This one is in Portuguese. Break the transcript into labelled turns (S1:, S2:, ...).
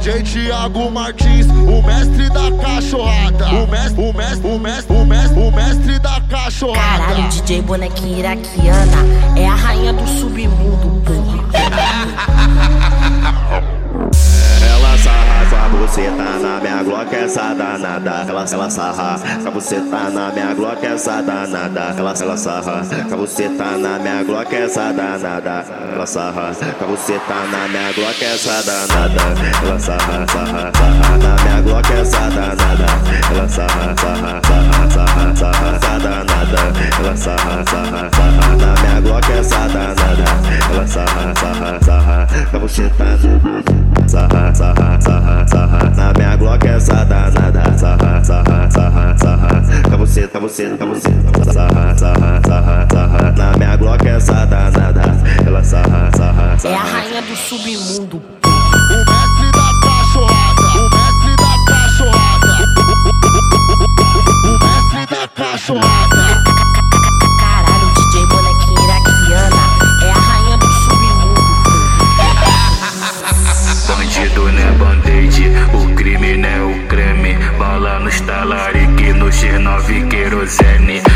S1: DJ Thiago Martins, o mestre da cachorrada. O mestre da cachorrada.
S2: Caralho, DJ bonequinha iraquiana é a rainha do submundo, porra.
S3: Ela sarra sua buceta na minha Glock, essa danada. Ela sarra sua buceta na minha Glock, essa danada. Ela sarra sua buceta na minha Glock, essa danada. Ela sarra sua buceta na minha Glock, essa danada. Ela sarra na minha Glock, essa danada. Ela sarra essa danada. Ela sarra na minha Glock, essa danada. Ela sarra sua buceta na minha Glock, essa danada. Tá você, na minha Glock, essa danada. Ela
S2: é a rainha do submundo.
S1: O mestre da cachorrada. O mestre da cachorrada.
S2: Caralho, DJ bonequinha iraquiana é a rainha do submundo.
S4: Bandido não é band-aid, o crime não é o creme. Bala no estalarique, no X9 querosene.